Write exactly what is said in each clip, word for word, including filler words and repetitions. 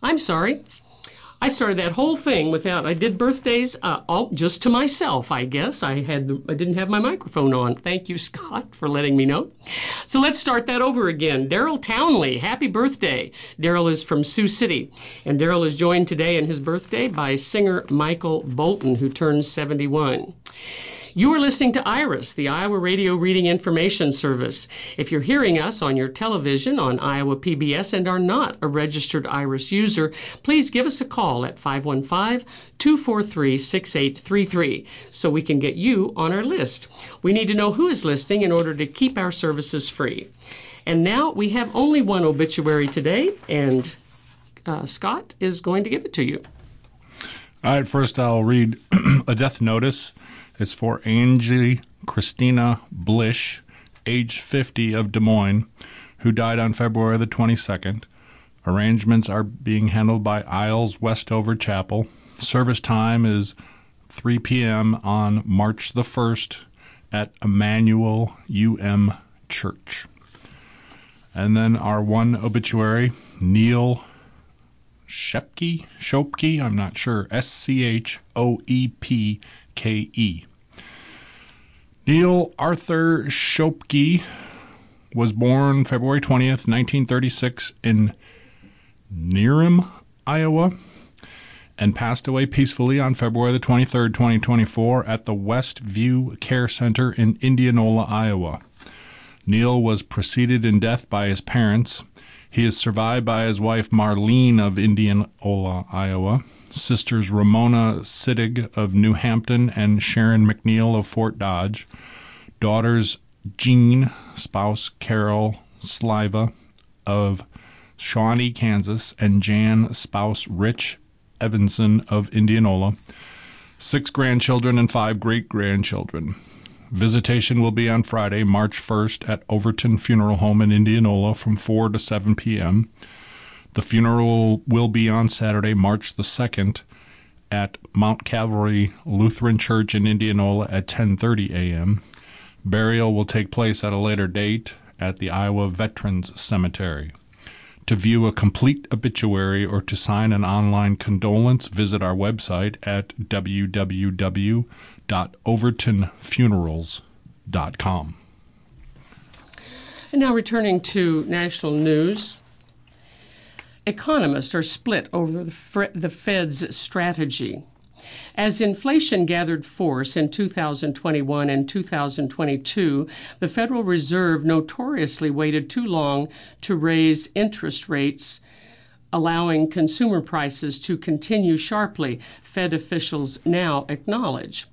I'm sorry. I started that whole thing without, I did birthdays uh, all just to myself, I guess. I had the, I didn't have my microphone on. Thank you, Scott, for letting me know. So let's start that over again. Daryl Townley, happy birthday. Daryl is from Sioux City, and Daryl is joined today in his birthday by singer Michael Bolton, who turns seventy-one. You are listening to IRIS, the Iowa Radio Reading Information Service. If you're hearing us on your television on Iowa P B S and are not a registered IRIS user, please give us a call at five one five, two four three, six eight three three so we can get you on our list. We need to know who is listening in order to keep our services free. And now we have only one obituary today, and uh, Scott is going to give it to you. All right, first I'll read a death notice. It's for Angie Christina Blish, age fifty, of Des Moines, who died on February the twenty-second. Arrangements are being handled by Isles Westover Chapel. Service time is three p.m. on March the first at Emmanuel U M Church. And then our one obituary, Neil Schopke, Schopke, I'm not sure, S C H O E P K E. Neil Arthur Schopke was born February twentieth, nineteen thirty-six in Needham, Iowa, and passed away peacefully on February the twenty-third, twenty twenty-four at the Westview Care Center in Indianola, Iowa. Neil was preceded in death by his parents. He is survived by his wife Marlene of Indianola, Iowa, sisters Ramona Siddig of New Hampton and Sharon McNeil of Fort Dodge, daughters Jean, spouse Carol Sliva of Shawnee, Kansas, and Jan, spouse Rich Evanson of Indianola, six grandchildren and five great-grandchildren. Visitation will be on Friday, March first at Overton Funeral Home in Indianola from four to seven p.m. The funeral will be on Saturday, March the second at Mount Calvary Lutheran Church in Indianola at ten thirty a.m. Burial will take place at a later date at the Iowa Veterans Cemetery. To view a complete obituary or to sign an online condolence, visit our website at w w w dot overton funerals dot com. And now returning to national news. Economists are split over the Fed's strategy. As inflation gathered force in two thousand twenty-one and two thousand twenty-two, the Federal Reserve notoriously waited too long to raise interest rates, allowing consumer prices to continue sharply, Fed officials now acknowledge.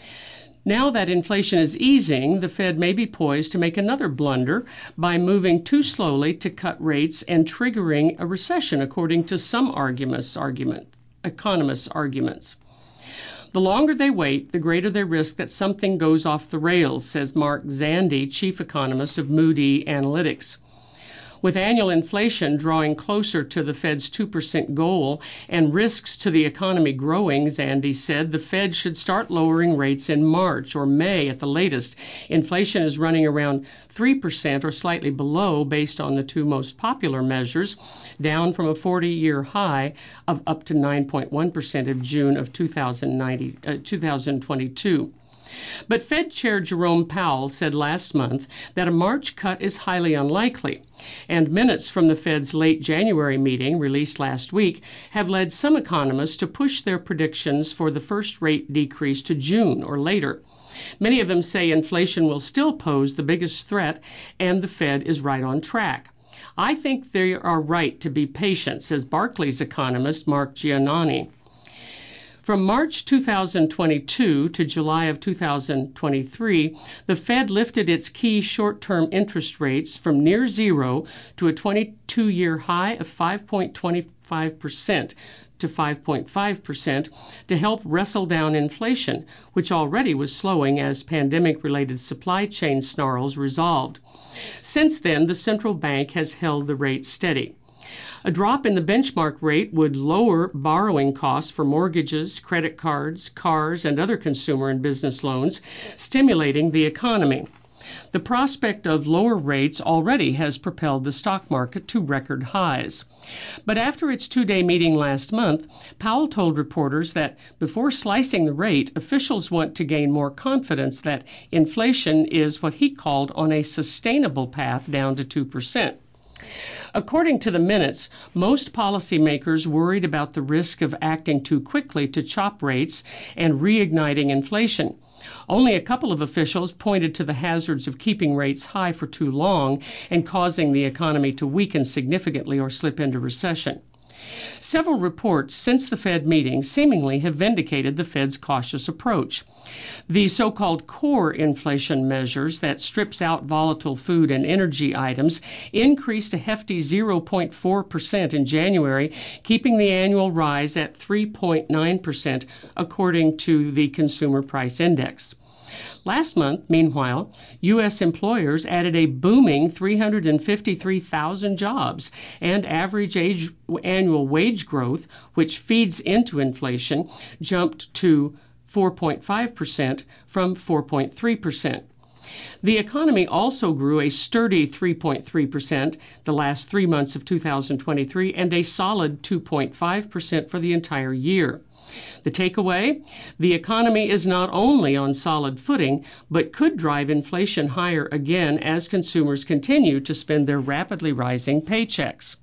Now that inflation is easing, the Fed may be poised to make another blunder by moving too slowly to cut rates and triggering a recession, according to some arguments, argument, economists' arguments. The longer they wait, the greater their risk that something goes off the rails, says Mark Zandi, chief economist of Moody Analytics. With annual inflation drawing closer to the Fed's two percent goal and risks to the economy growing, Zandi said, the Fed should start lowering rates in March or May at the latest. Inflation is running around three percent or slightly below based on the two most popular measures, down from a forty-year high of up to nine point one percent of June of two thousand twenty-two. But Fed Chair Jerome Powell said last month that a March cut is highly unlikely, and minutes from the Fed's late January meeting, released last week, have led some economists to push their predictions for the first rate decrease to June or later. Many of them say inflation will still pose the biggest threat, and the Fed is right on track. I think they are right to be patient, says Barclays economist Mark Giannani. From March two thousand twenty-two to July of two thousand twenty-three, the Fed lifted its key short-term interest rates from near zero to a twenty-two-year high of five point two five percent to five point five percent to help wrestle down inflation, which already was slowing as pandemic-related supply chain snarls resolved. Since then, the central bank has held the rate steady. A drop in the benchmark rate would lower borrowing costs for mortgages, credit cards, cars, and other consumer and business loans, stimulating the economy. The prospect of lower rates already has propelled the stock market to record highs. But after its two-day meeting last month, Powell told reporters that before slicing the rate, officials want to gain more confidence that inflation is what he called on a sustainable path down to two percent. According to the minutes, most policymakers worried about the risk of acting too quickly to chop rates and reigniting inflation. Only a couple of officials pointed to the hazards of keeping rates high for too long and causing the economy to weaken significantly or slip into recession. Several reports since the Fed meeting seemingly have vindicated the Fed's cautious approach. The so-called core inflation measures that strips out volatile food and energy items increased a hefty zero point four percent in January, keeping the annual rise at three point nine percent according to the Consumer Price Index. Last month, meanwhile, U S employers added a booming three hundred fifty-three thousand jobs, and average age, annual wage growth, which feeds into inflation, jumped to four point five percent from four point three percent. The economy also grew a sturdy three point three percent the last three months of two thousand twenty-three and a solid two point five percent for the entire year. The takeaway? The economy is not only on solid footing, but could drive inflation higher again as consumers continue to spend their rapidly rising paychecks.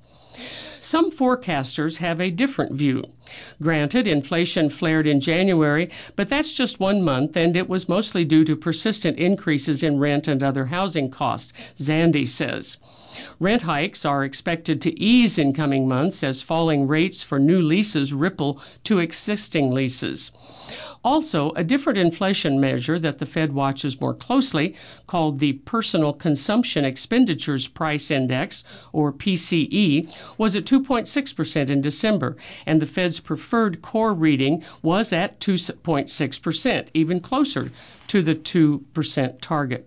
Some forecasters have a different view. Granted, inflation flared in January, but that's just one month, and it was mostly due to persistent increases in rent and other housing costs, Zandi says. Rent hikes are expected to ease in coming months as falling rates for new leases ripple to existing leases. Also, a different inflation measure that the Fed watches more closely, called the Personal Consumption Expenditures Price Index, or P C E, was at two point six percent in December, and the Fed's preferred core reading was at two point six percent, even closer to the two percent target.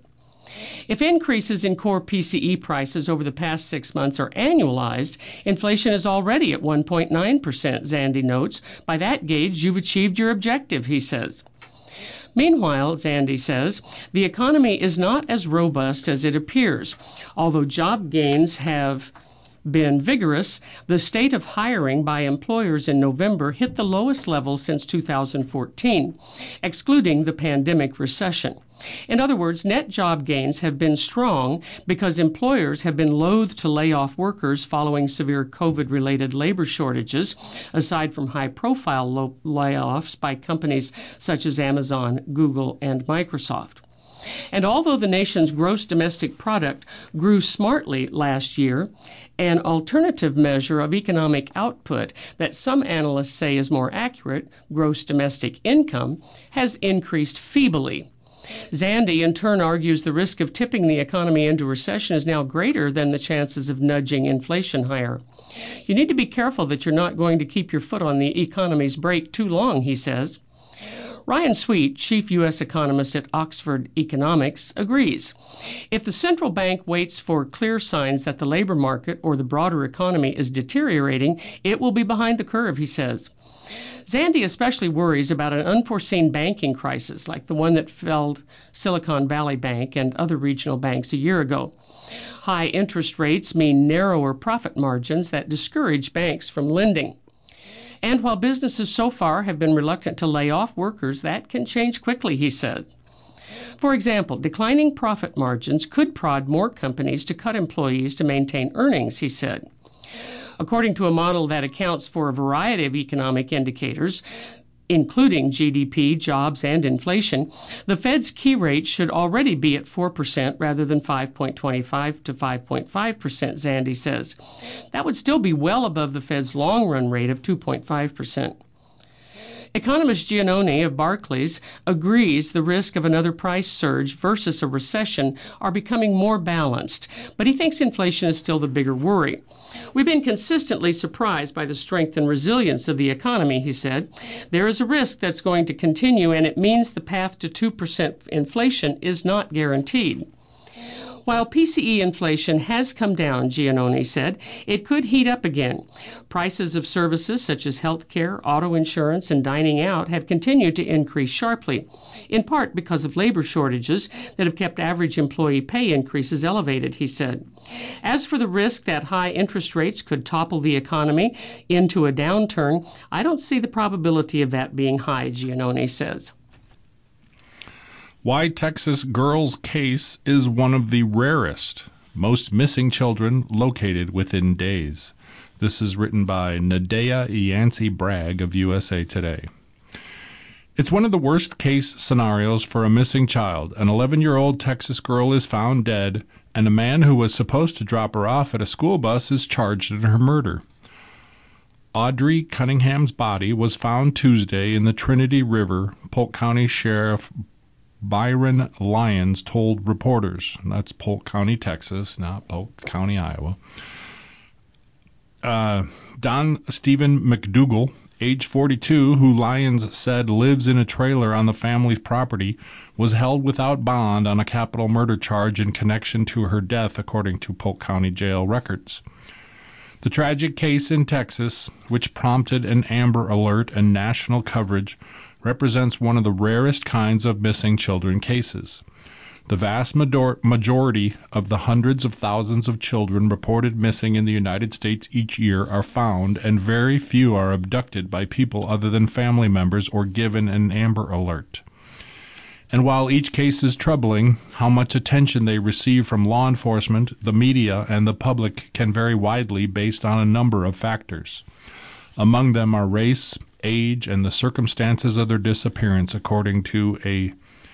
If increases in core P C E prices over the past six months are annualized, inflation is already at one point nine percent, Zandi notes. By that gauge, you've achieved your objective, he says. Meanwhile, Zandi says, the economy is not as robust as it appears. Although job gains have been vigorous, the state of hiring by employers in November hit the lowest level since two thousand fourteen, excluding the pandemic recession. In other words, net job gains have been strong because employers have been loath to lay off workers following severe COVID-related labor shortages, aside from high-profile lo- layoffs by companies such as Amazon, Google, and Microsoft. And although the nation's gross domestic product grew smartly last year, an alternative measure of economic output that some analysts say is more accurate, gross domestic income, has increased feebly. Zandi, in turn, argues the risk of tipping the economy into recession is now greater than the chances of nudging inflation higher. You need to be careful that you're not going to keep your foot on the economy's brake too long, he says. Ryan Sweet, chief U S economist at Oxford Economics, agrees. If the central bank waits for clear signs that the labor market or the broader economy is deteriorating, it will be behind the curve, he says. Zandi especially worries about an unforeseen banking crisis like the one that felled Silicon Valley Bank and other regional banks a year ago. High interest rates mean narrower profit margins that discourage banks from lending. And while businesses so far have been reluctant to lay off workers, that can change quickly, he said. For example, declining profit margins could prod more companies to cut employees to maintain earnings, he said. According to a model that accounts for a variety of economic indicators, including G D P, jobs, and inflation, the Fed's key rate should already be at four percent rather than five point two five to five point five percent, Zandi says. That would still be well above the Fed's long-run rate of two point five percent. Economist Giannone of Barclays agrees the risk of another price surge versus a recession are becoming more balanced, but he thinks inflation is still the bigger worry. We've been consistently surprised by the strength and resilience of the economy, he said. There is a risk that's going to continue, and it means the path to two percent inflation is not guaranteed. While P C E inflation has come down, Giannone said, it could heat up again. Prices of services such as health care, auto insurance, and dining out have continued to increase sharply, in part because of labor shortages that have kept average employee pay increases elevated, he said. As for the risk that high interest rates could topple the economy into a downturn, I don't see the probability of that being high, Giannone says. Why Texas girl's case is one of the rarest. Most missing children located within days. This is written by Nadea Yancey Bragg of U S A Today. It's one of the worst case scenarios for a missing child. An eleven-year-old Texas girl is found dead, and a man who was supposed to drop her off at a school bus is charged in her murder. Audrey Cunningham's body was found Tuesday in the Trinity River. Polk County Sheriff Byron Lyons told reporters. That's Polk County, Texas, not Polk County, Iowa. Uh, Don Stephen McDougal, age forty-two, who Lyons said lives in a trailer on the family's property, was held without bond on a capital murder charge in connection to her death, according to Polk County jail records. The tragic case in Texas, which prompted an Amber Alert and national coverage, represents one of the rarest kinds of missing children cases. The vast majority of the hundreds of thousands of children reported missing in the United States each year are found, and very few are abducted by people other than family members or given an Amber Alert. And while each case is troubling, how much attention they receive from law enforcement, the media, and the public can vary widely based on a number of factors. Among them are race, age, and the circumstances of their disappearance, according to a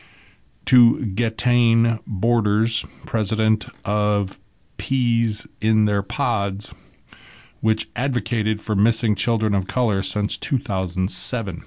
to Gatain Borders, president of Peas in Their Pods, which advocated for missing children of color since two thousand seven.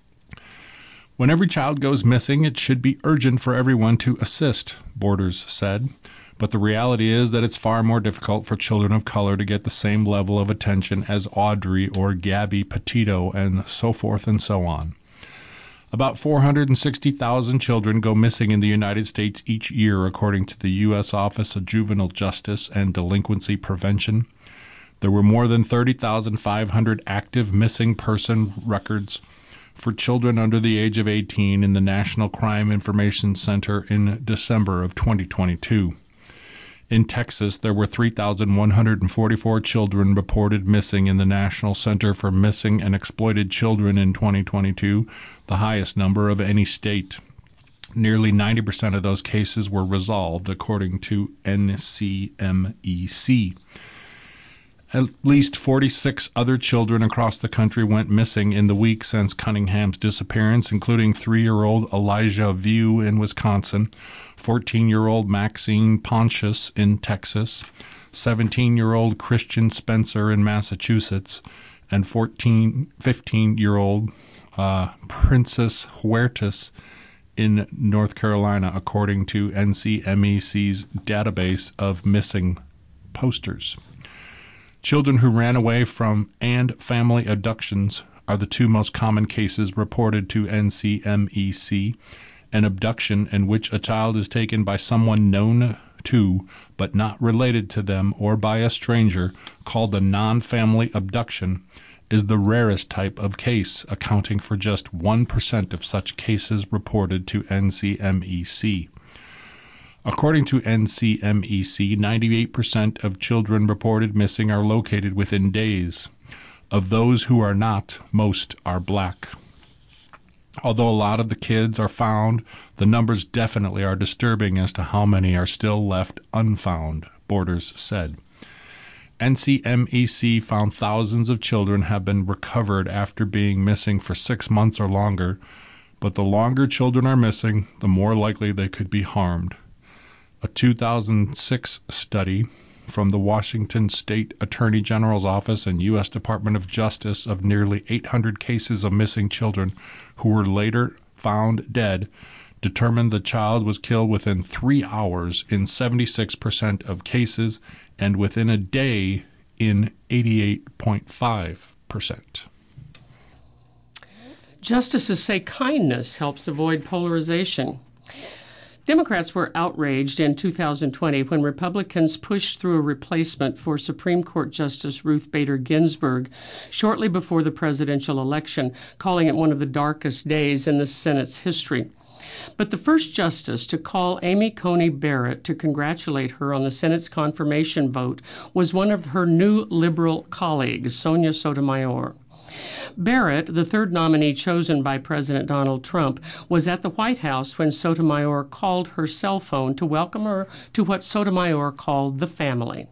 When every child goes missing, it should be urgent for everyone to assist, Borders said. But the reality is that it's far more difficult for children of color to get the same level of attention as Audrey or Gabby Petito and so forth and so on. About four hundred sixty thousand children go missing in the United States each year, according to the U S Office of Juvenile Justice and Delinquency Prevention. There were more than thirty thousand five hundred active missing person records for children under the age of eighteen in the National Crime Information Center in December of twenty twenty-two. In Texas, there were three thousand one hundred forty-four children reported missing in the National Center for Missing and Exploited Children in twenty twenty-two, the highest number of any state. Nearly ninety percent of those cases were resolved, according to N C M E C. At least forty-six other children across the country went missing in the week since Cunningham's disappearance, including three-year-old Elijah View in Wisconsin, fourteen-year-old Maxine Pontius in Texas, seventeen-year-old Christian Spencer in Massachusetts, and fourteen, fifteen-year-old uh, Princess Huertas in North Carolina, according to N C M E C's database of missing posters. Children who ran away from and family abductions are the two most common cases reported to N C M E C. An abduction in which a child is taken by someone known to but not related to them or by a stranger, called a non-family abduction, is the rarest type of case, accounting for just one percent of such cases reported to N C M E C. According to N C M E C, ninety-eight percent of children reported missing are located within days. Of those who are not, most are black. Although a lot of the kids are found, the numbers definitely are disturbing as to how many are still left unfound, Borders said. N C M E C found thousands of children have been recovered after being missing for six months or longer, but the longer children are missing, the more likely they could be harmed. A two thousand six study from the Washington State Attorney General's Office and U S Department of Justice of nearly eight hundred cases of missing children who were later found dead determined the child was killed within three hours in seventy-six percent of cases and within a day in eighty-eight point five percent. Justices say kindness helps avoid polarization. Democrats were outraged in two thousand twenty when Republicans pushed through a replacement for Supreme Court Justice Ruth Bader Ginsburg shortly before the presidential election, calling it one of the darkest days in the Senate's history. But the first justice to call Amy Coney Barrett to congratulate her on the Senate's confirmation vote was one of her new liberal colleagues, Sonia Sotomayor. Barrett, the third nominee chosen by President Donald Trump, was at the White House when Sotomayor called her cell phone to welcome her to what Sotomayor called the family.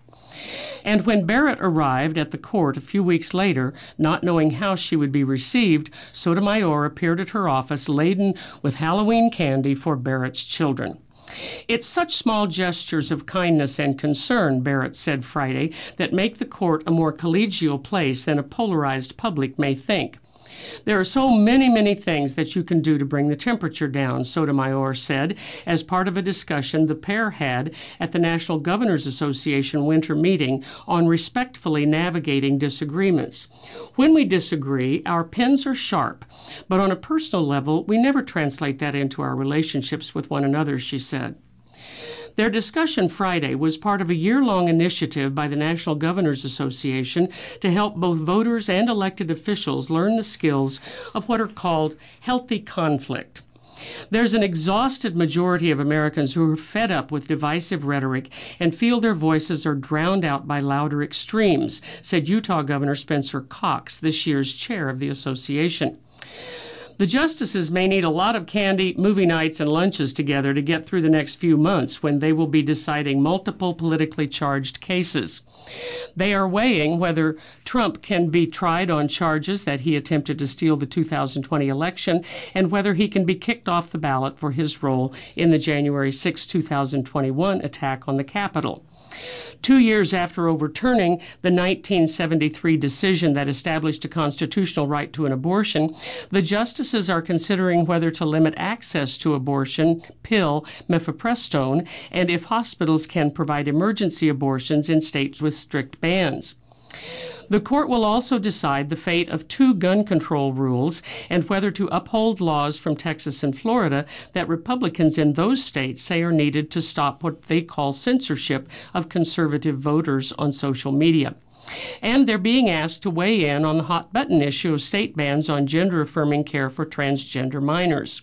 And when Barrett arrived at the court a few weeks later, not knowing how she would be received, Sotomayor appeared at her office laden with Halloween candy for Barrett's children. "It's such small gestures of kindness and concern," Barrett said Friday, "that make the court a more collegial place than a polarized public may think. There are so many, many things that you can do to bring the temperature down," Sotomayor said, as part of a discussion the pair had at the National Governors Association winter meeting on respectfully navigating disagreements. "When we disagree, our pens are sharp, but on a personal level, we never translate that into our relationships with one another," she said. Their discussion Friday was part of a year-long initiative by the National Governors Association to help both voters and elected officials learn the skills of what are called healthy conflict. "There's an exhausted majority of Americans who are fed up with divisive rhetoric and feel their voices are drowned out by louder extremes," said Utah Governor Spencer Cox, this year's chair of the association. "The justices may need a lot of candy, movie nights, and lunches together to get through the next few months when they will be deciding multiple politically charged cases. They are weighing whether Trump can be tried on charges that he attempted to steal the two thousand twenty election and whether he can be kicked off the ballot for his role in the January sixth, two thousand twenty-one attack on the Capitol. Two years after overturning the nineteen seventy-three decision that established a constitutional right to an abortion, the justices are considering whether to limit access to abortion pill mifepristone and if hospitals can provide emergency abortions in states with strict bans. The court will also decide the fate of two gun control rules and whether to uphold laws from Texas and Florida that Republicans in those states say are needed to stop what they call censorship of conservative voters on social media. And they're being asked to weigh in on the hot-button issue of state bans on gender-affirming care for transgender minors.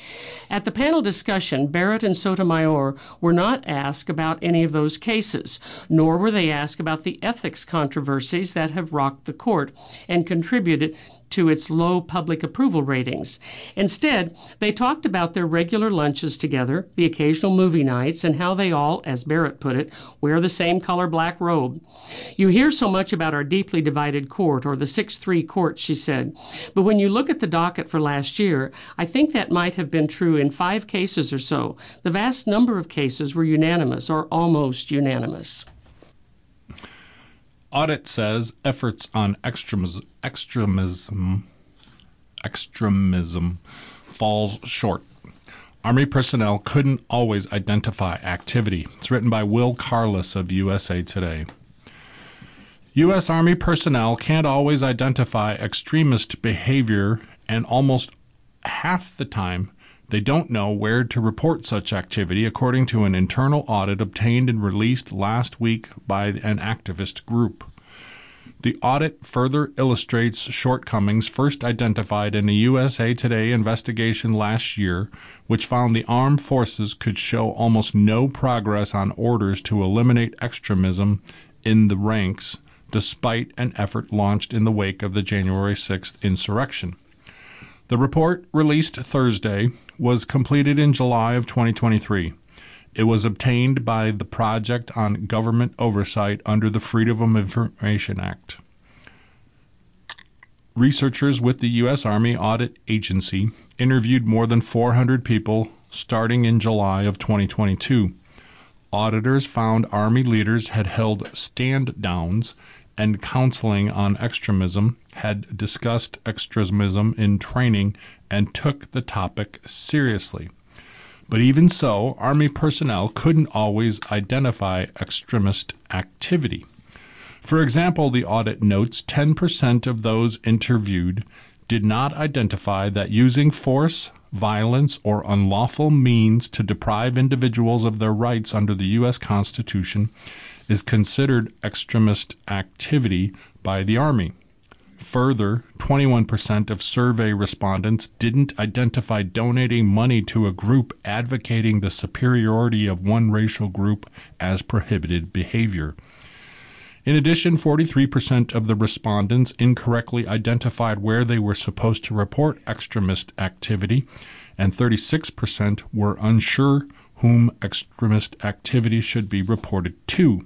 At the panel discussion, Barrett and Sotomayor were not asked about any of those cases, nor were they asked about the ethics controversies that have rocked the court and contributed to its low public approval ratings. Instead, they talked about their regular lunches together, the occasional movie nights, and how they all, as Barrett put it, wear the same color black robe. "You hear so much about our deeply divided court, or the six three court," she said. "But when you look at the docket for last year, I think that might have been true in five cases or so. The vast number of cases were unanimous or almost unanimous." Audit says efforts on extremism, extremism, extremism falls short. Army personnel couldn't always identify activity. It's written by Will Carless of U S A Today. U S Army personnel can't always identify extremist behavior, and almost half the time they don't know where to report such activity, according to an internal audit obtained and released last week by an activist group. The audit further illustrates shortcomings first identified in a U S A Today investigation last year, which found the armed forces could show almost no progress on orders to eliminate extremism in the ranks, despite an effort launched in the wake of the January sixth insurrection. The report, released Thursday, was completed in July of twenty twenty-three. It was obtained by the Project on Government Oversight under the Freedom of Information Act. Researchers with the U S Army Audit Agency interviewed more than four hundred people starting in July of twenty twenty-two. Auditors found Army leaders had held stand-downs and counseling on extremism, had discussed extremism in training, and took the topic seriously. But even so, Army personnel couldn't always identify extremist activity. For example, the audit notes ten percent of those interviewed did not identify that using force, violence, or unlawful means to deprive individuals of their rights under the U S Constitution is considered extremist activity by the Army. Further, twenty-one percent of survey respondents didn't identify donating money to a group advocating the superiority of one racial group as prohibited behavior. In addition, forty-three percent of the respondents incorrectly identified where they were supposed to report extremist activity, and thirty-six percent were unsure whom extremist activity should be reported to.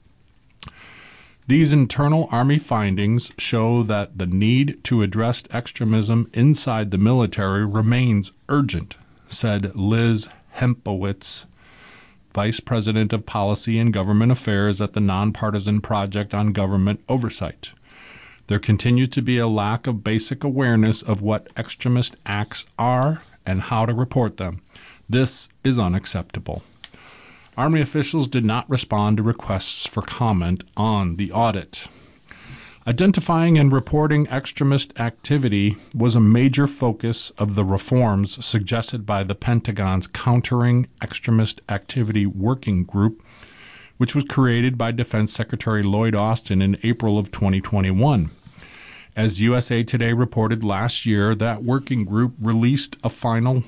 These internal Army findings show that the need to address extremism inside the military remains urgent, said Liz Hempowitz, Vice President of Policy and Government Affairs at the Nonpartisan Project on Government Oversight. There continues to be a lack of basic awareness of what extremist acts are and how to report them. This is unacceptable. Army officials did not respond to requests for comment on the audit. Identifying and reporting extremist activity was a major focus of the reforms suggested by the Pentagon's Countering Extremist Activity Working Group, which was created by Defense Secretary Lloyd Austin in April of twenty twenty-one. As U S A Today reported last year, that working group released a final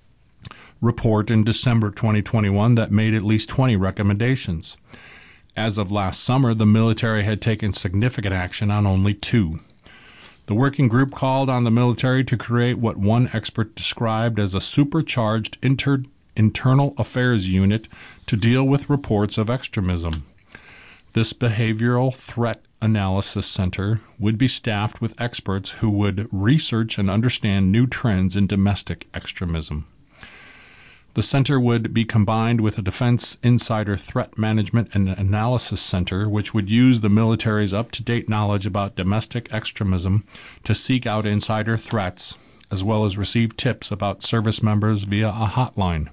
report in December twenty twenty-one that made at least twenty recommendations. As of last summer, the military had taken significant action on only two. The working group called on the military to create what one expert described as a supercharged inter- internal affairs unit to deal with reports of extremism. This behavioral threat analysis center would be staffed with experts who would research and understand new trends in domestic extremism. The center would be combined with a Defense Insider Threat Management and Analysis Center, which would use the military's up-to-date knowledge about domestic extremism to seek out insider threats, as well as receive tips about service members via a hotline.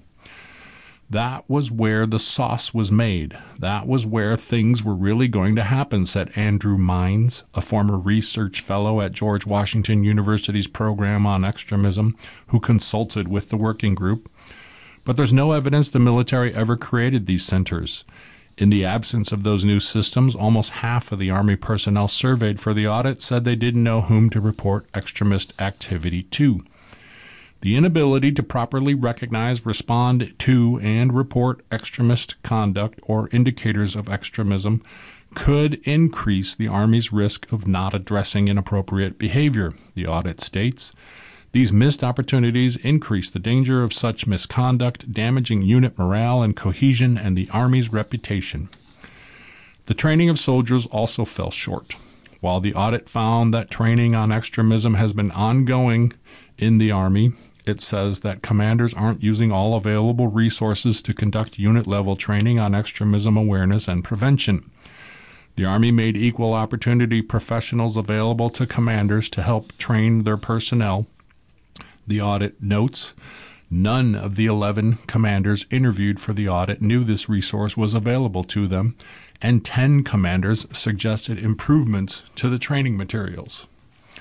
That was where the sauce was made. That was where things were really going to happen, said Andrew Mines, a former research fellow at George Washington University's program on extremism, who consulted with the working group. But there's no evidence the military ever created these centers. In the absence of those new systems, almost half of the Army personnel surveyed for the audit said they didn't know whom to report extremist activity to. The inability to properly recognize, respond to, and report extremist conduct or indicators of extremism could increase the Army's risk of not addressing inappropriate behavior, the audit states. These missed opportunities increase the danger of such misconduct, damaging unit morale and cohesion and the Army's reputation. The training of soldiers also fell short. While the audit found that training on extremism has been ongoing in the Army, it says that commanders aren't using all available resources to conduct unit-level training on extremism awareness and prevention. The Army made equal opportunity professionals available to commanders to help train their personnel. The audit notes, none of the eleven commanders interviewed for the audit knew this resource was available to them, and ten commanders suggested improvements to the training materials.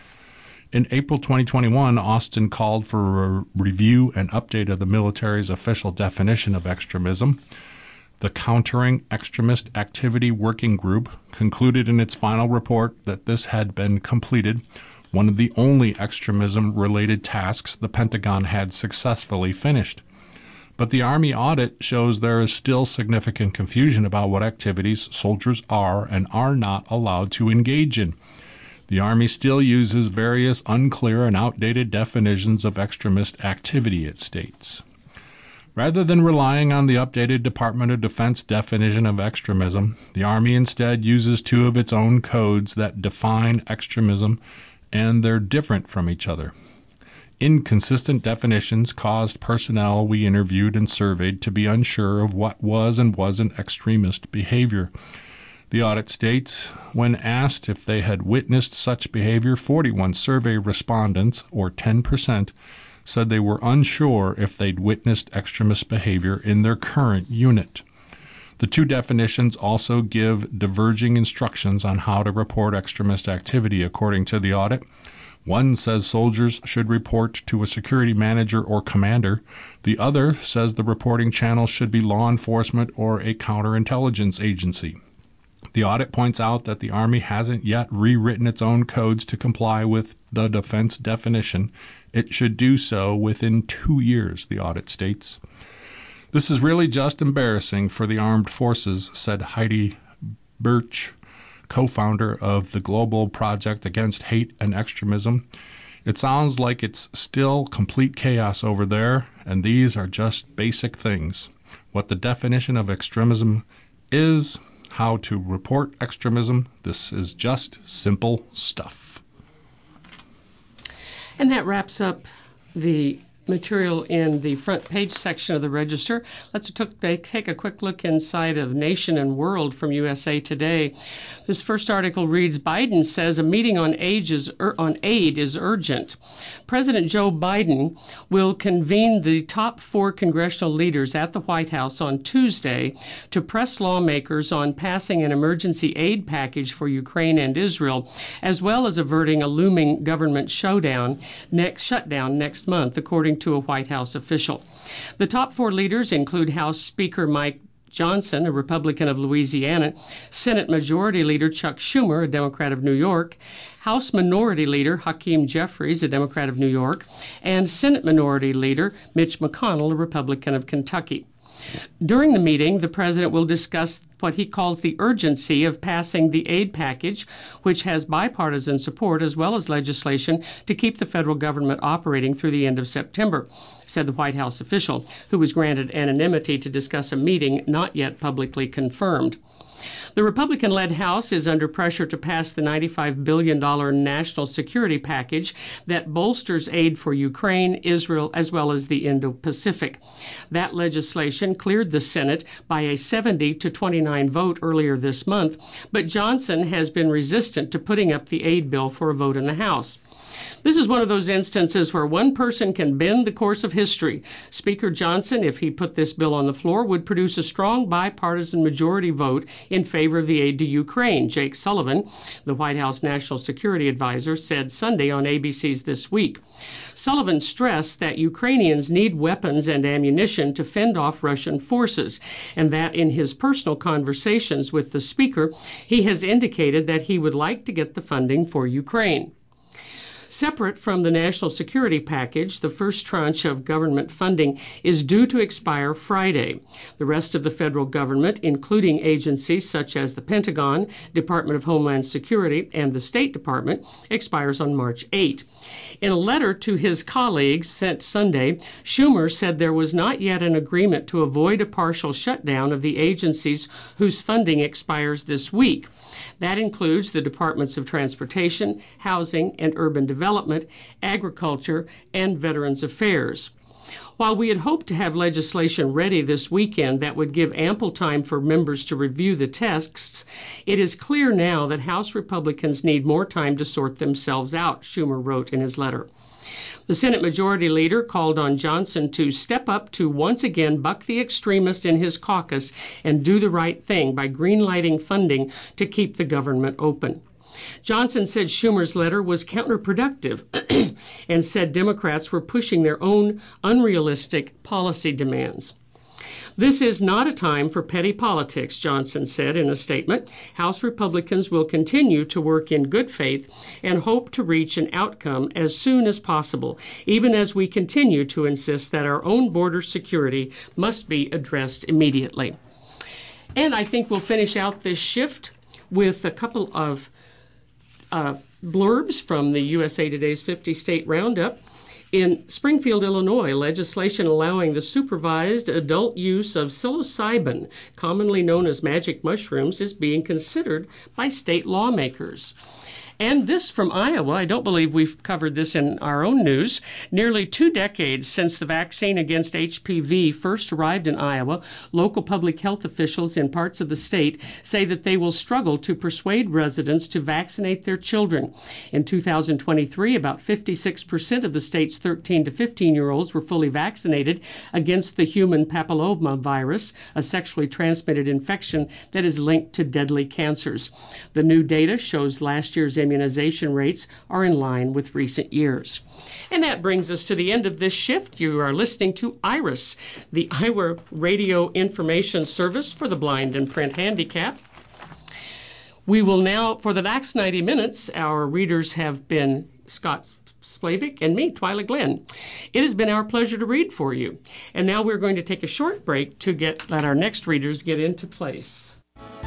In April twenty twenty-one, Austin called for a review and update of the military's official definition of extremism. The Countering Extremist Activity Working Group concluded in its final report that this had been completed, one of the only extremism-related tasks the Pentagon had successfully finished. But the Army audit shows there is still significant confusion about what activities soldiers are and are not allowed to engage in. The Army still uses various unclear and outdated definitions of extremist activity, it states. Rather than relying on the updated Department of Defense definition of extremism, the Army instead uses two of its own codes that define extremism, and they're different from each other. Inconsistent definitions caused personnel we interviewed and surveyed to be unsure of what was and wasn't extremist behavior. The audit states, when asked if they had witnessed such behavior, forty-one survey respondents, or ten percent, said they were unsure if they'd witnessed extremist behavior in their current unit. The two definitions also give diverging instructions on how to report extremist activity, according to the audit. One says soldiers should report to a security manager or commander. The other says the reporting channel should be law enforcement or a counterintelligence agency. The audit points out that the Army hasn't yet rewritten its own codes to comply with the defense definition. It should do so within two years, the audit states. This is really just embarrassing for the armed forces, said Heidi Birch, co-founder of the Global Project Against Hate and Extremism. It sounds like it's still complete chaos over there, and these are just basic things. What the definition of extremism is, how to report extremism, this is just simple stuff. And that wraps up the material in the front page section of the Register. Let's take a quick look inside of Nation and World from U S A Today. This first article reads, Biden says a meeting on aid is, ur- on aid is urgent. President Joe Biden will convene the top four congressional leaders at the White House on Tuesday to press lawmakers on passing an emergency aid package for Ukraine and Israel, as well as averting a looming government showdown next shutdown next month, according to a White House official. The top four leaders include House Speaker Mike Johnson, a Republican of Louisiana, Senate Majority Leader Chuck Schumer, a Democrat of New York, House Minority Leader Hakeem Jeffries, a Democrat of New York, and Senate Minority Leader Mitch McConnell, a Republican of Kentucky. During the meeting, the president will discuss what he calls the urgency of passing the aid package, which has bipartisan support as well as legislation to keep the federal government operating through the end of September, said the White House official, who was granted anonymity to discuss a meeting not yet publicly confirmed. The Republican-led House is under pressure to pass the ninety-five billion dollars national security package that bolsters aid for Ukraine, Israel, as well as the Indo-Pacific. That legislation cleared the Senate by a seventy to twenty-nine vote earlier this month, but Johnson has been resistant to putting up the aid bill for a vote in the House. This is one of those instances where one person can bend the course of history. Speaker Johnson, if he put this bill on the floor, would produce a strong bipartisan majority vote in favor of the aid to Ukraine. Jake Sullivan, the White House National Security Advisor, said Sunday on A B C's This Week. Sullivan stressed that Ukrainians need weapons and ammunition to fend off Russian forces, and that in his personal conversations with the Speaker, he has indicated that he would like to get the funding for Ukraine. Separate from the national security package, the first tranche of government funding is due to expire Friday. The rest of the federal government, including agencies such as the Pentagon, Department of Homeland Security, and the State Department, expires on March eighth. In a letter to his colleagues sent Sunday, Schumer said there was not yet an agreement to avoid a partial shutdown of the agencies whose funding expires this week. That includes the Departments of Transportation, Housing and Urban Development, Agriculture, and Veterans Affairs. While we had hoped to have legislation ready this weekend that would give ample time for members to review the texts, it is clear now that House Republicans need more time to sort themselves out, Schumer wrote in his letter. The Senate Majority Leader called on Johnson to step up to once again buck the extremists in his caucus and do the right thing by greenlighting funding to keep the government open. Johnson said Schumer's letter was counterproductive and said Democrats were pushing their own unrealistic policy demands. This is not a time for petty politics, Johnson said in a statement. House Republicans will continue to work in good faith and hope to reach an outcome as soon as possible, even as we continue to insist that our own border security must be addressed immediately. And I think we'll finish out this shift with a couple of uh, blurbs from the U S A Today's fifty-state Roundup. In Springfield, Illinois, legislation allowing the supervised adult use of psilocybin, commonly known as magic mushrooms, is being considered by state lawmakers. And this from Iowa, I don't believe we've covered this in our own news. Nearly two decades since the vaccine against H P V first arrived in Iowa, local public health officials in parts of the state say that they will struggle to persuade residents to vaccinate their children. In two thousand twenty-three, about fifty-six percent of the state's thirteen to fifteen-year-olds were fully vaccinated against the human papilloma virus, a sexually transmitted infection that is linked to deadly cancers. The new data shows last year's immunization rates are in line with recent years. And that brings us to the end of this shift. You are listening to IRIS, the Iowa Radio Information Service for the Blind and Print Handicapped. We will now, for the next ninety minutes, our readers have been Scott Splavik and me, Twyla Glenn. It has been our pleasure to read for you. And now we're going to take a short break to get let our next readers get into place.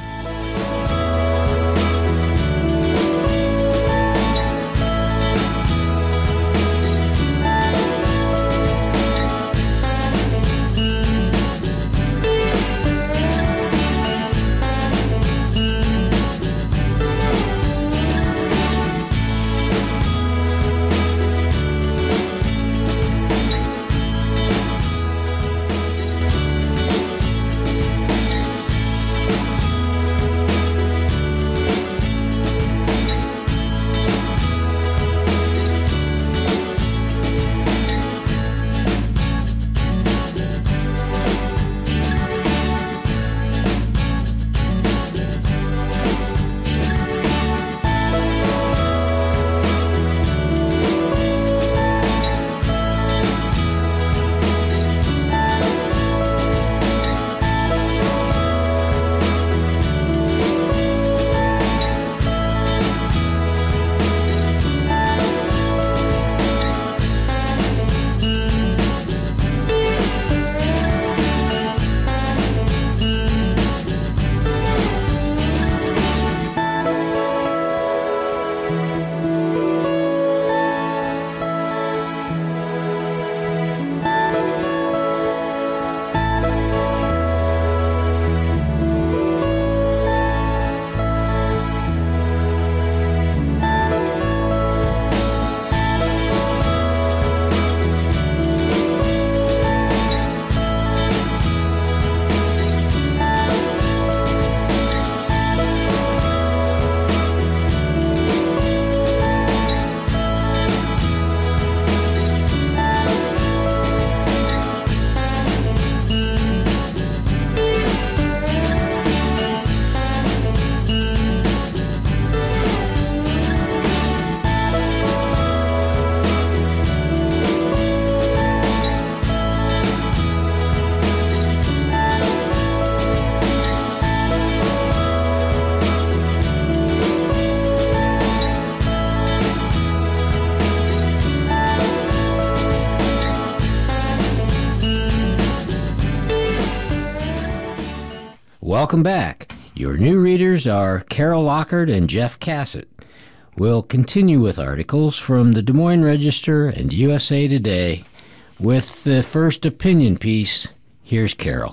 Welcome back. Your new readers are Carol Lockhart and Jeff Cassett. We'll continue with articles from the Des Moines Register and U S A Today with the first opinion piece. Here's Carol.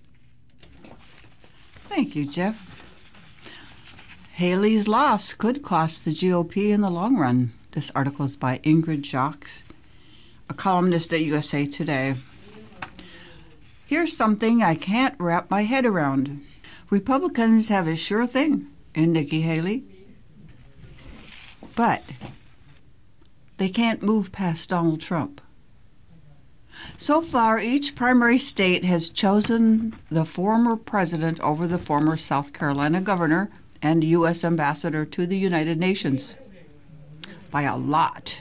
Thank you, Jeff. Haley's loss could cost the G O P in the long run. This article is by Ingrid Jacques, a columnist at U S A Today. Here's something I can't wrap my head around. Republicans have a sure thing in Nikki Haley, but they can't move past Donald Trump. So far, each primary state has chosen the former president over the former South Carolina governor and U S ambassador to the United Nations. By a lot.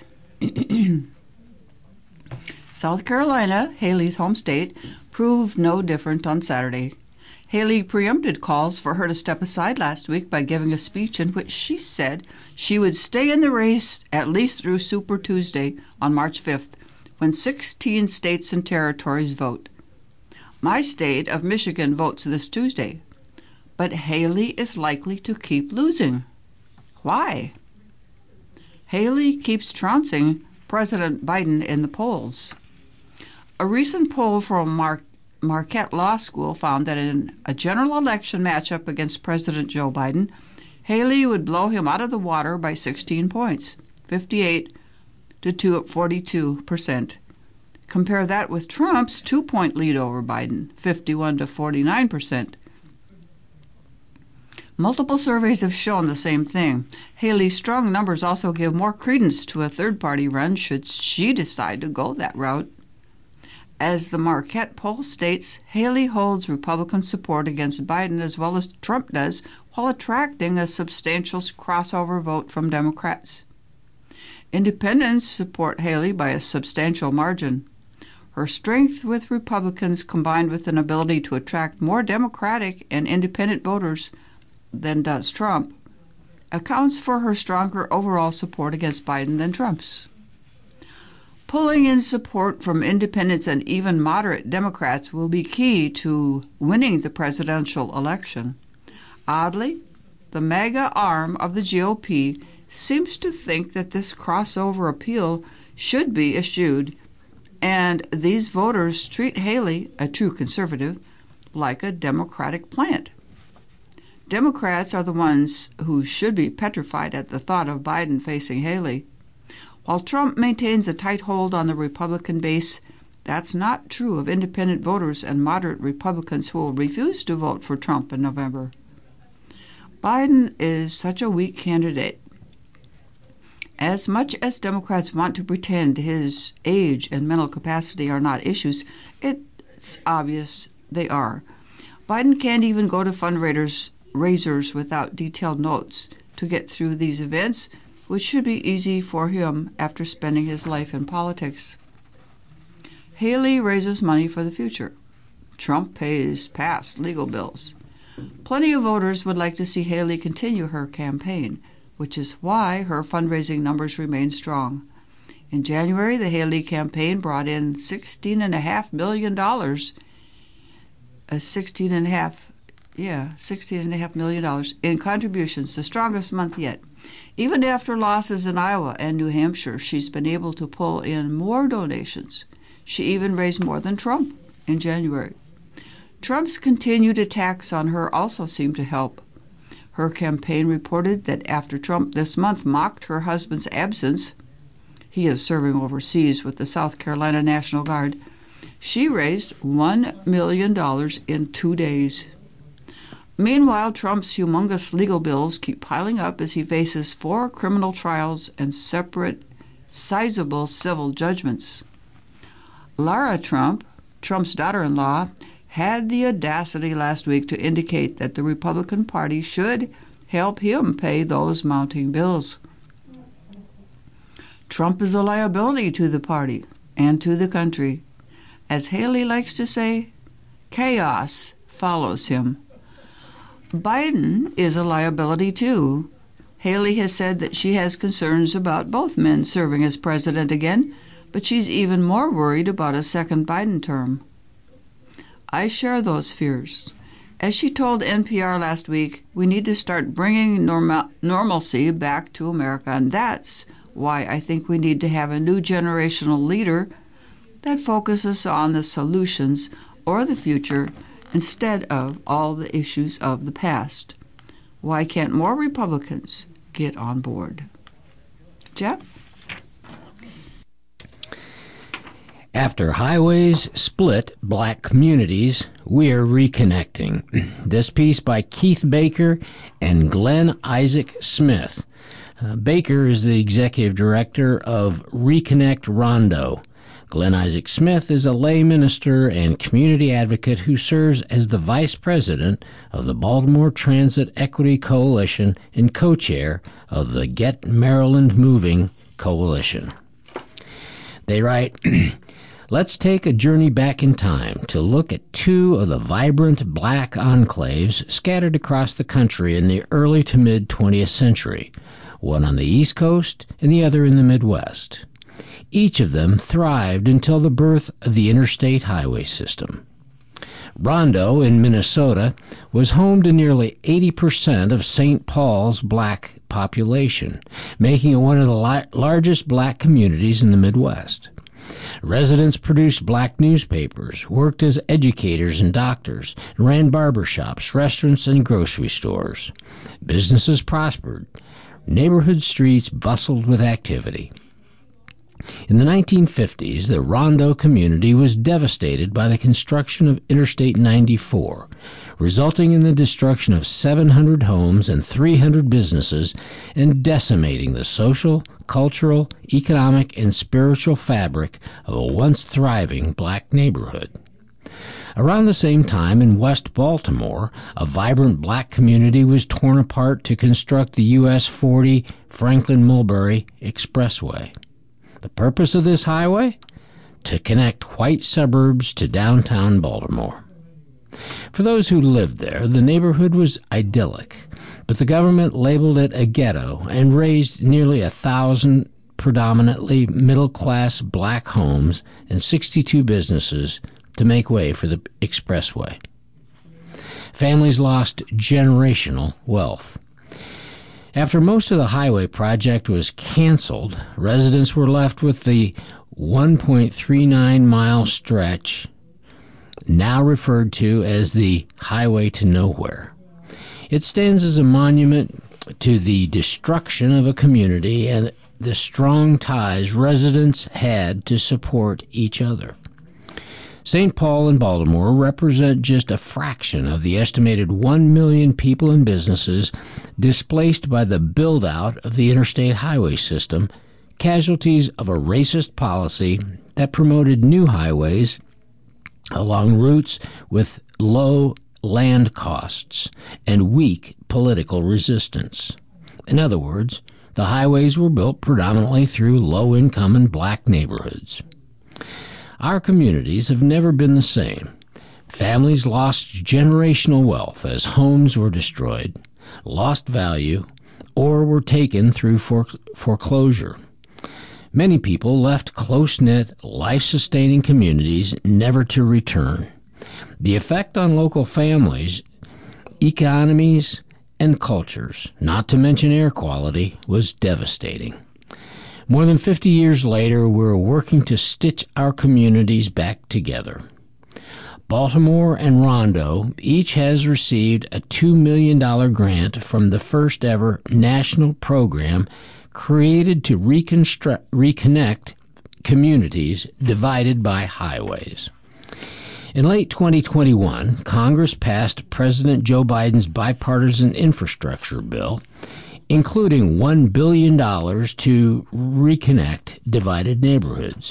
South Carolina, Haley's home state, proved no different on Saturday. Haley preempted calls for her to step aside last week by giving a speech in which she said she would stay in the race at least through Super Tuesday on March fifth, when sixteen states and territories vote. My state of Michigan votes this Tuesday, but Haley is likely to keep losing. Why? Haley keeps trouncing President Biden in the polls. A recent poll from Mar- Marquette Law School found that in a general election matchup against President Joe Biden, Haley would blow him out of the water by sixteen points, fifty-eight to forty-two percent. Compare that with Trump's two-point lead over Biden, fifty-one to forty-nine percent. Multiple surveys have shown the same thing. Haley's strong numbers also give more credence to a third-party run should she decide to go that route. As the Marquette poll states, Haley holds Republican support against Biden as well as Trump does, while attracting a substantial crossover vote from Democrats. Independents support Haley by a substantial margin. Her strength with Republicans, combined with an ability to attract more Democratic and independent voters than does Trump, accounts for her stronger overall support against Biden than Trump's. Pulling in support from independents and even moderate Democrats will be key to winning the presidential election. Oddly, the MAGA arm of the G O P seems to think that this crossover appeal should be eschewed, and these voters treat Haley, a true conservative, like a Democratic plant. Democrats are the ones who should be petrified at the thought of Biden facing Haley. While Trump maintains a tight hold on the Republican base, that's not true of independent voters and moderate Republicans who will refuse to vote for Trump in November. Biden is such a weak candidate. As much as Democrats want to pretend his age and mental capacity are not issues, it's obvious they are. Biden can't even go to fundraisers raisers without detailed notes to get through these events, which should be easy for him after spending his life in politics. Haley raises money for the future. Trump pays past legal bills. Plenty of voters would like to see Haley continue her campaign, which is why her fundraising numbers remain strong. In January, the Haley campaign brought in sixteen and a half million dollars. A sixteen and a half, yeah, sixteen and a half million dollars in contributions, the strongest month yet. Even after losses in Iowa and New Hampshire, she's been able to pull in more donations. She even raised more than Trump in January. Trump's continued attacks on her also seem to help. Her campaign reported that after Trump this month mocked her husband's absence, he is serving overseas with the South Carolina National Guard, she raised one million dollars in two days. Meanwhile, Trump's humongous legal bills keep piling up as he faces four criminal trials and separate, sizable civil judgments. Lara Trump, Trump's daughter-in-law, had the audacity last week to indicate that the Republican Party should help him pay those mounting bills. Trump is a liability to the party and to the country. As Haley likes to say, chaos follows him. Biden is a liability too. Haley has said that she has concerns about both men serving as president again, but she's even more worried about a second Biden term. I share those fears. As she told N P R last week, we need to start bringing normal, normalcy back to America, and that's why I think we need to have a new generational leader that focuses on the solutions or the future instead of all the issues of the past. Why can't more Republicans get on board? Jeff? After highways split black communities, we're reconnecting. This piece by Keith Baker and Glenn Isaac Smith. Uh, Baker is the executive director of Reconnect Rondo. Glenn Isaac Smith is a lay minister and community advocate who serves as the vice president of the Baltimore Transit Equity Coalition and co-chair of the Get Maryland Moving Coalition. They write, let's take a journey back in time to look at two of the vibrant black enclaves scattered across the country in the early to mid-twentieth century, one on the East Coast and the other in the Midwest. Each of them thrived until the birth of the interstate highway system. Rondo in Minnesota was home to nearly eighty percent of Saint Paul's black population, making it one of the la- largest black communities in the Midwest. Residents produced black newspapers, worked as educators and doctors, and ran barbershops, restaurants, and grocery stores. Businesses prospered. Neighborhood streets bustled with activity. In the nineteen fifties, the Rondo community was devastated by the construction of Interstate ninety-four, resulting in the destruction of seven hundred homes and three hundred businesses and decimating the social, cultural, economic, and spiritual fabric of a once thriving black neighborhood. Around the same time in West Baltimore, a vibrant black community was torn apart to construct the U S forty Franklin-Mulberry Expressway. The purpose of this highway? To connect white suburbs to downtown Baltimore. For those who lived there, the neighborhood was idyllic, but the government labeled it a ghetto and razed nearly a thousand predominantly middle-class black homes and sixty-two businesses to make way for the expressway. Families lost generational wealth. After most of the highway project was canceled, residents were left with the one point three nine mile stretch, now referred to as the Highway to Nowhere. It stands as a monument to the destruction of a community and the strong ties residents had to support each other. Saint Paul and Baltimore represent just a fraction of the estimated one million people and businesses displaced by the build-out of the interstate highway system, casualties of a racist policy that promoted new highways along routes with low land costs and weak political resistance. In other words, the highways were built predominantly through low-income and black neighborhoods. Our communities have never been the same. Families lost generational wealth as homes were destroyed, lost value, or were taken through foreclosure. Many people left close-knit, life-sustaining communities never to return. The effect on local families, economies, and cultures, not to mention air quality, was devastating. More than fifty years later, we're working to stitch our communities back together. Baltimore and Rondo each has received a two million dollars grant from the first ever national program created to reconstruct, reconnect communities divided by highways. In late twenty twenty-one, Congress passed President Joe Biden's bipartisan infrastructure bill, including one billion dollars to reconnect divided neighborhoods.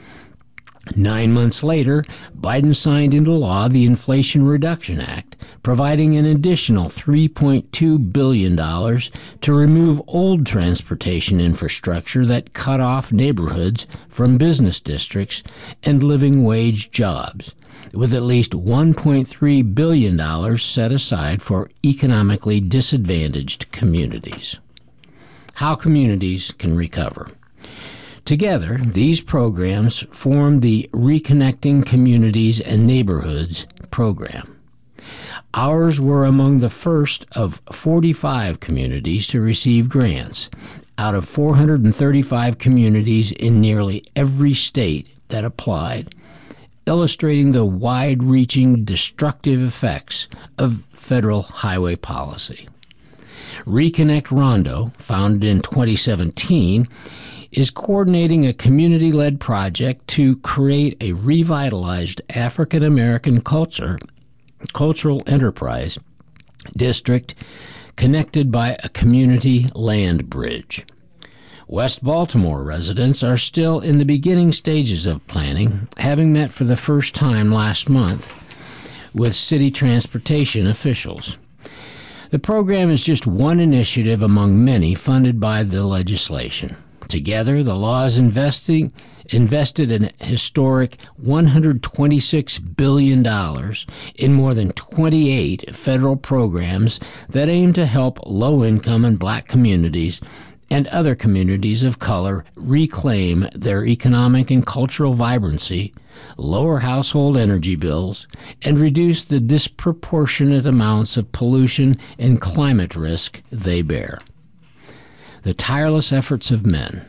Nine months later, Biden signed into law the Inflation Reduction Act, providing an additional three point two billion dollars to remove old transportation infrastructure that cut off neighborhoods from business districts and living wage jobs, with at least one point three billion dollars set aside for economically disadvantaged communities. How communities can recover. Together, these programs form the Reconnecting Communities and Neighborhoods program. Ours were among the first of forty-five communities to receive grants out of four hundred thirty-five communities in nearly every state that applied, illustrating the wide-reaching destructive effects of federal highway policy. Reconnect Rondo, founded in twenty seventeen, is coordinating a community-led project to create a revitalized African American culture, cultural enterprise district connected by a community land bridge. West Baltimore residents are still in the beginning stages of planning, having met for the first time last month with city transportation officials. The program is just one initiative among many funded by the legislation. Together, the law is investing, invested an historic one hundred twenty-six billion dollars in more than twenty-eight federal programs that aim to help low-income and black communities and other communities of color reclaim their economic and cultural vibrancy, lower household energy bills, and reduce the disproportionate amounts of pollution and climate risk they bear. The tireless efforts of men.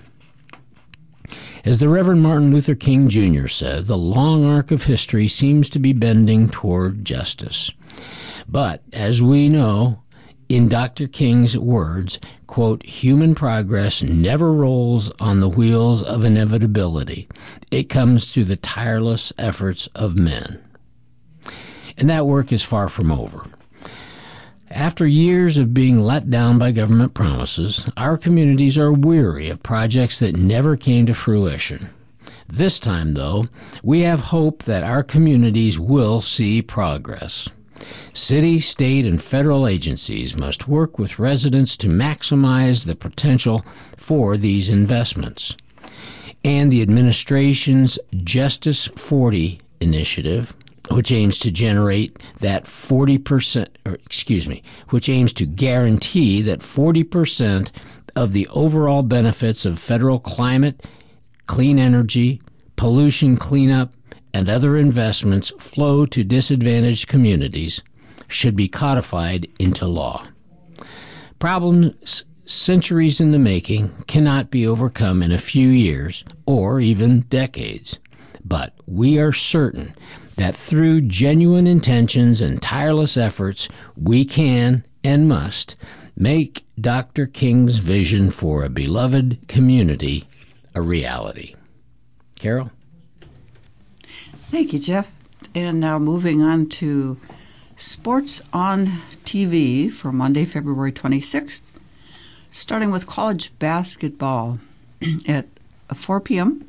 As the Reverend Martin Luther King Junior said, the long arc of history seems to be bending toward justice. But, as we know, in Doctor King's words, quote, human progress never rolls on the wheels of inevitability. It comes through the tireless efforts of men. And that work is far from over. After years of being let down by government promises, our communities are weary of projects that never came to fruition. This time, though, we have hope that our communities will see progress. City, state, and federal agencies must work with residents to maximize the potential for these investments. And the administration's Justice forty initiative, which aims to generate that forty percent, or excuse me, which aims to guarantee that forty percent of the overall benefits of federal climate, clean energy, pollution cleanup, and other investments flow to disadvantaged communities, should be codified into law. Problems centuries in the making cannot be overcome in a few years or even decades, but we are certain that through genuine intentions and tireless efforts, we can and must make Doctor King's vision for a beloved community a reality. Carol? Thank you, Jeff. And now moving on to Sports on T V for Monday, February twenty-sixth, starting with college basketball at four p.m.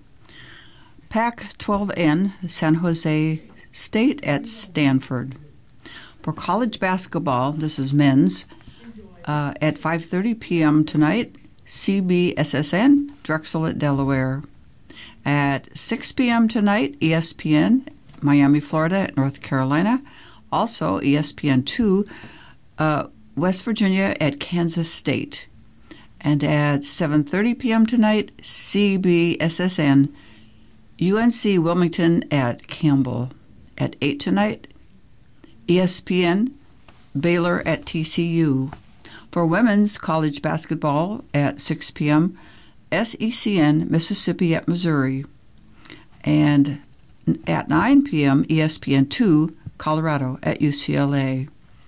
Pac twelve N, San Jose State at Stanford. For college basketball, this is men's, uh, at five thirty p.m. tonight, C B S S N, Drexel at Delaware. At six p.m. tonight, E S P N, Miami, Florida at North Carolina. Also, E S P N two, uh, West Virginia at Kansas State. And at seven thirty p.m. tonight, C B S S N, U N C Wilmington at Campbell. At eight tonight, E S P N, Baylor at T C U. For women's college basketball at six p.m., S E C N, Mississippi at Missouri. And at nine p.m., E S P N two, Colorado at U C L A.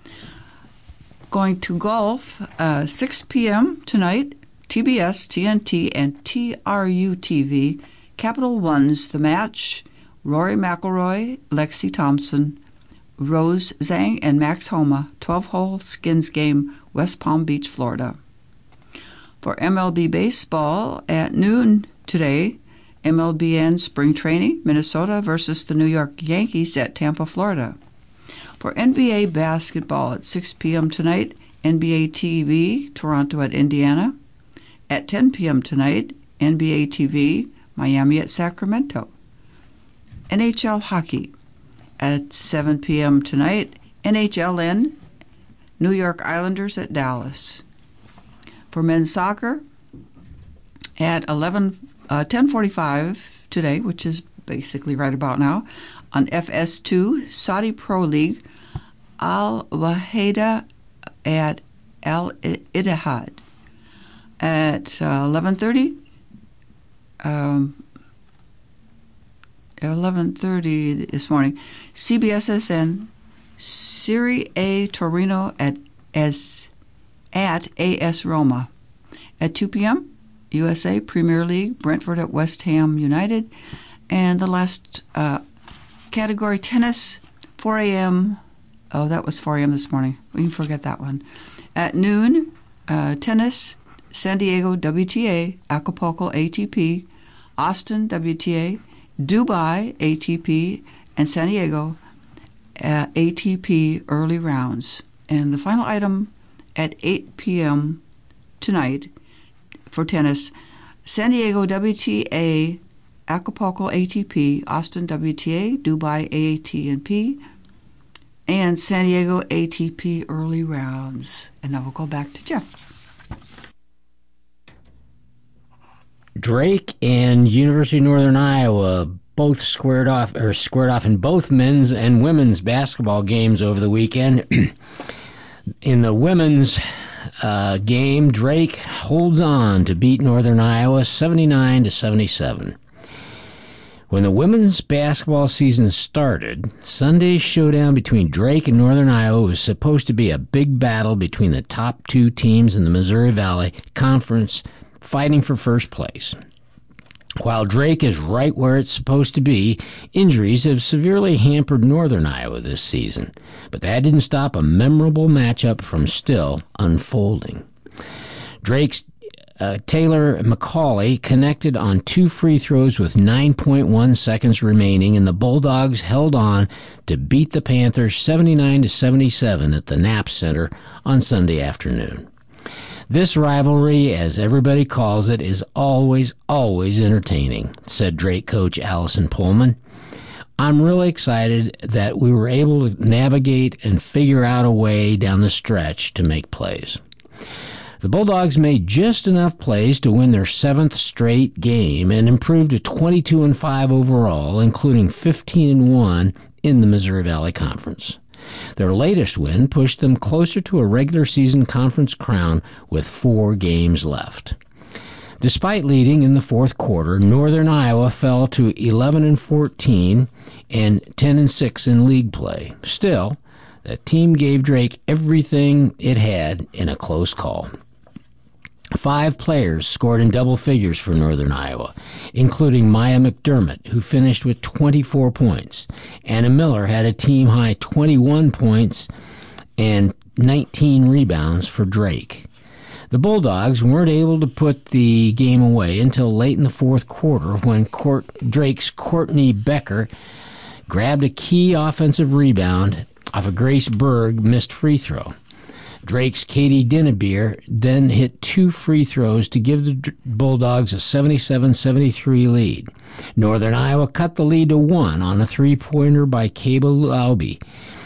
Going to golf, uh, six p.m. tonight, T B S, T N T, and T R U T V, Capital One's The Match, Rory McIlroy, Lexi Thompson, Rose Zhang, and Max Homa, twelve-hole skins game, West Palm Beach, Florida. For M L B baseball, at noon today, M L B N spring training, Minnesota versus the New York Yankees at Tampa, Florida. For N B A basketball at six p.m. tonight, N B A T V, Toronto at Indiana. At ten p.m. tonight, N B A T V, Miami at Sacramento. N H L hockey. At seven p.m. tonight, N H L N, New York Islanders at Dallas. For men's soccer, at eleven, uh, ten forty-five today, which is basically right about now, on F S two, Saudi Pro League, Al Wahida at Al Ittihad. At uh, eleven thirty, um, eleven thirty this morning, C B S S N, Serie A Torino at as at A S Roma. At two p.m., U S A Premier League, Brentford at West Ham United. And the last uh, category, tennis, four a.m. Oh, that was four a.m. this morning. We can forget that one. At noon, uh, tennis, San Diego W T A, Acapulco A T P, Austin W T A, Dubai A T P, and San Diego uh, A T P early rounds. And the final item at eight p.m. tonight for tennis, San Diego W T A, Acapulco A T P, Austin W T A, Dubai A T P, and San Diego A T P early rounds. And now we'll go back to Jeff. Drake and University of Northern Iowa both squared off or squared off in both men's and women's basketball games over the weekend. In the women's uh, game, Drake holds on to beat Northern Iowa seventy-nine to seventy-seven. When the women's basketball season started, Sunday's showdown between Drake and Northern Iowa was supposed to be a big battle between the top two teams in the Missouri Valley Conference fighting for first place. While Drake is right where it's supposed to be, injuries have severely hampered Northern Iowa this season, but that didn't stop a memorable matchup from still unfolding. Drake's Uh, Taylor McCauley connected on two free throws with nine point one seconds remaining, and the Bulldogs held on to beat the Panthers seventy-nine to seventy-seven at the Knapp Center on Sunday afternoon. This rivalry, as everybody calls it, is always, always entertaining, said Drake coach Allison Pullman. I'm really excited that we were able to navigate and figure out a way down the stretch to make plays. The Bulldogs made just enough plays to win their seventh straight game and improved to twenty-two and five overall, including fifteen and one in the Missouri Valley Conference. Their latest win pushed them closer to a regular season conference crown with four games left. Despite leading in the fourth quarter, Northern Iowa fell to eleven and fourteen and ten and six in league play. Still, the team gave Drake everything it had in a close call. Five players scored in double figures for Northern Iowa, including Maya McDermott, who finished with twenty-four points. Anna Miller had a team-high twenty-one points and nineteen rebounds for Drake. The Bulldogs weren't able to put the game away until late in the fourth quarter when Court, Drake's Courtney Becker grabbed a key offensive rebound off a Grace Berg missed free throw. Drake's Katie Dinnebier then hit two free throws to give the Bulldogs a seventy-seven seventy-three lead. Northern Iowa cut the lead to one on a three-pointer by Cable Laube.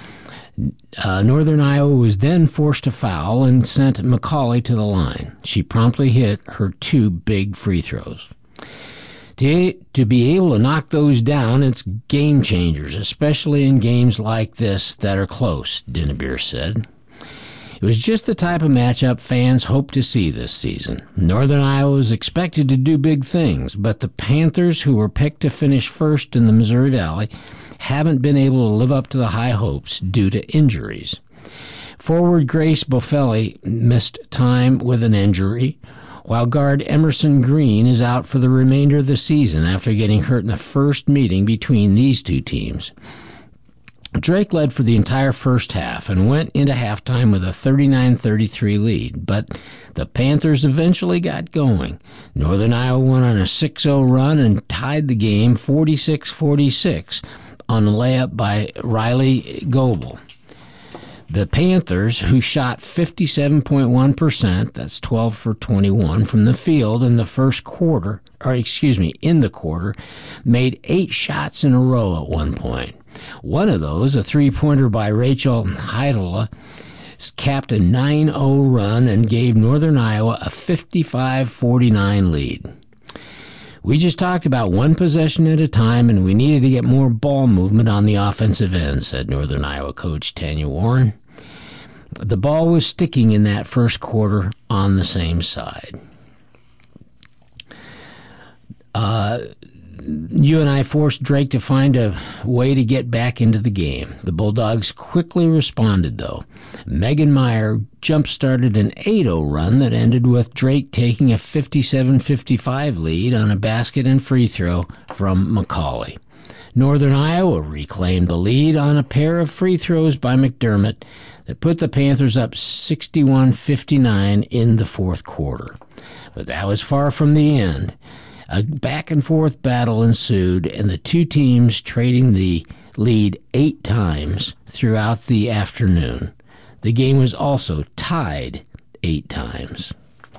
Uh, Northern Iowa was then forced to foul and sent McCauley to the line. She promptly hit her two big free throws. To, to be able to knock those down, it's game changers, especially in games like this that are close, Dinnebier said. It was just the type of matchup fans hope to see this season. Northern Iowa was expected to do big things, but the Panthers, who were picked to finish first in the Missouri Valley, haven't been able to live up to the high hopes due to injuries. Forward Grace Bofelli missed time with an injury, while guard Emerson Green is out for the remainder of the season after getting hurt in the first meeting between these two teams. Drake led for the entire first half and went into halftime with a thirty-nine thirty-three lead, but the Panthers eventually got going. Northern Iowa went on a six oh run and tied the game forty-six forty-six on a layup by Riley Goebel. The Panthers, who shot fifty-seven point one percent, that's twelve for twenty-one, from the field in the first quarter, or excuse me, in the quarter, made eight shots in a row at one point. One of those, a three-pointer by Rachel Heidola, capped a nine oh run and gave Northern Iowa a fifty-five forty-nine lead. We just talked about one possession at a time, and we needed to get more ball movement on the offensive end, said Northern Iowa coach Tanya Warren. The ball was sticking in that first quarter on the same side. Uh, U N I forced Drake to find a way to get back into the game. The Bulldogs quickly responded, though. Megan Meyer jump-started an eight oh run that ended with Drake taking a fifty-seven fifty-five lead on a basket and free throw from McCauley. Northern Iowa reclaimed the lead on a pair of free throws by McDermott that put the Panthers up sixty-one fifty-nine in the fourth quarter. But that was far from the end. A back-and-forth battle ensued, and the two teams trading the lead eight times throughout the afternoon. The game was also tied eight times.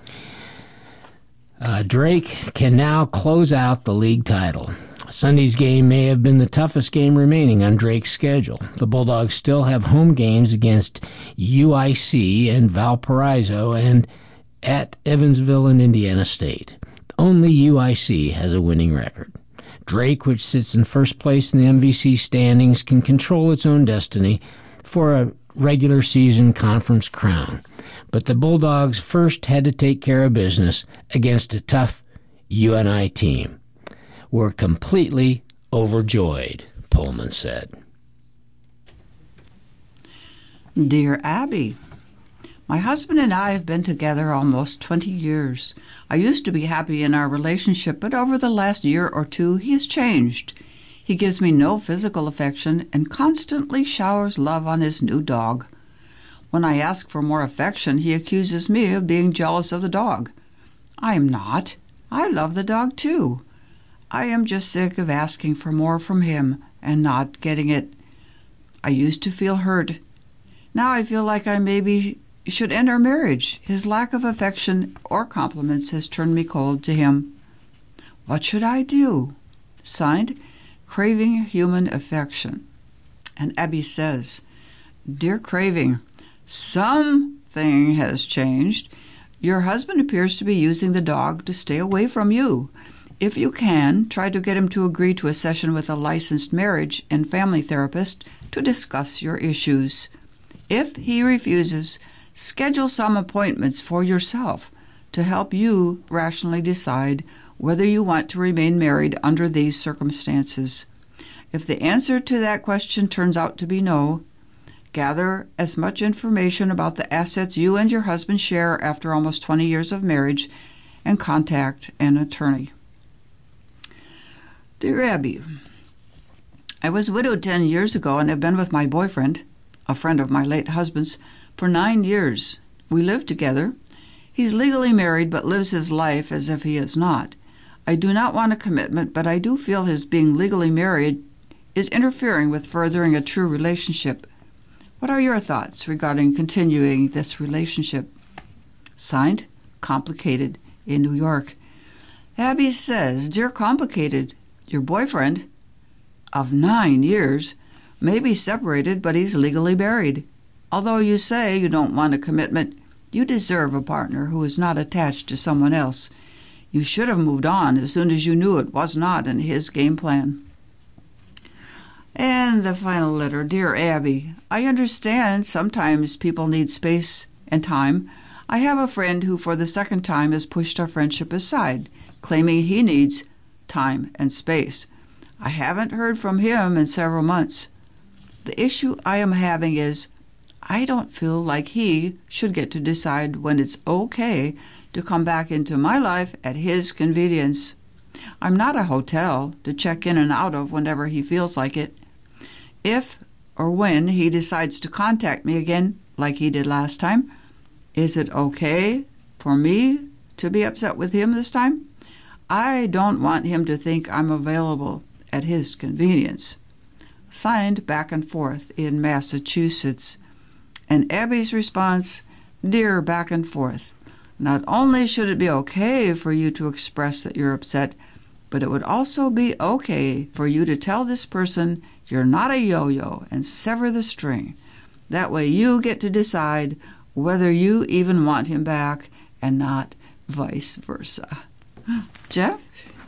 Uh, Drake can now close out the league title. Sunday's game may have been the toughest game remaining on Drake's schedule. The Bulldogs still have home games against U I C and Valparaiso and at Evansville and Indiana State. Only U I C has a winning record. Drake, which sits in first place in the M V C standings, can control its own destiny for a regular season conference crown. But the Bulldogs first had to take care of business against a tough U N I team. We're completely overjoyed, Pullman said. Dear Abby, my husband and I have been together almost twenty years. I used to be happy in our relationship, but over the last year or two he has changed. He gives me no physical affection and constantly showers love on his new dog. When I ask for more affection, he accuses me of being jealous of the dog. I'm not. I love the dog too. I am just sick of asking for more from him and not getting it. I used to feel hurt. Now I feel like I maybe should end our marriage. His lack of affection or compliments has turned me cold to him. What should I do? Signed, Craving Human Affection. And Abby says, Dear Craving, something has changed. Your husband appears to be using the dog to stay away from you. If you can, try to get him to agree to a session with a licensed marriage and family therapist to discuss your issues. If he refuses, schedule some appointments for yourself to help you rationally decide whether you want to remain married under these circumstances. If the answer to that question turns out to be no, gather as much information about the assets you and your husband share after almost twenty years of marriage and contact an attorney. Dear Abby, I was widowed ten years ago and have been with my boyfriend, a friend of my late husband's, for nine years. We live together. He's legally married but lives his life as if he is not. I do not want a commitment, but I do feel his being legally married is interfering with furthering a true relationship. What are your thoughts regarding continuing this relationship? Signed, Complicated, in New York. Abby says, Dear Complicated, your boyfriend of nine years may be separated, but he's legally married. Although you say you don't want a commitment, you deserve a partner who is not attached to someone else. You should have moved on as soon as you knew it was not in his game plan. And the final letter. Dear Abby, I understand sometimes people need space and time. I have a friend who for the second time has pushed our friendship aside, claiming he needs time and space. I haven't heard from him in several months. The issue I am having is I don't feel like he should get to decide when it's okay to come back into my life at his convenience. I'm not a hotel to check in and out of whenever he feels like it. If or when he decides to contact me again, like he did last time, is it okay for me to be upset with him this time? I don't want him to think I'm available at his convenience. Signed, Back and Forth in Massachusetts. And Abby's response, Dear Back and Forth, not only should it be okay for you to express that you're upset, but it would also be okay for you to tell this person you're not a yo-yo and sever the string. That way you get to decide whether you even want him back and not vice versa. Jeff?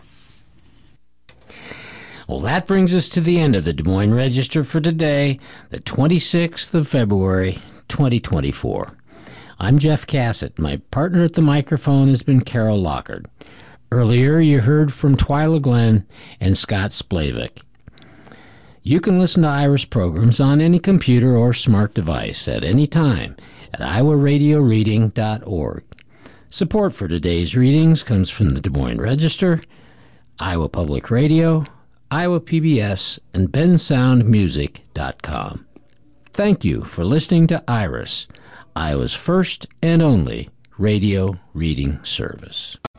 Well, that brings us to the end of the Des Moines Register for today, the twenty-sixth of February, twenty twenty-four. I'm Jeff Cassett. My partner at the microphone has been Carol Lockard. Earlier, you heard from Twyla Glenn and Scott Splavik. You can listen to Iris programs on any computer or smart device at any time at iowa radio reading dot org. Support for today's readings comes from the Des Moines Register, Iowa Public Radio, Iowa P B S, and ben sound music dot com. Thank you for listening to Iris, Iowa's first and only radio reading service.